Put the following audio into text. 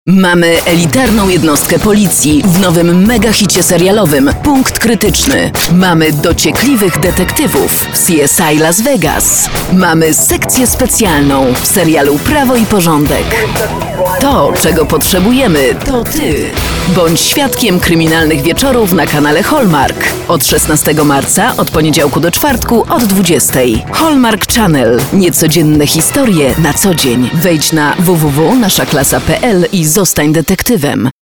Mamy elitarną jednostkę policji w nowym megahicie serialowym Punkt Krytyczny. Mamy dociekliwych detektywów w CSI Las Vegas. Mamy sekcję specjalną w serialu Prawo i Porządek. To, czego potrzebujemy, to Ty. Bądź świadkiem kryminalnych wieczorów na kanale Hallmark. Od 16 marca, od poniedziałku do czwartku, od 20. Hallmark Channel. Niecodzienne historie na co dzień. Wejdź na www.naszaklasa.pl i zostań detektywem.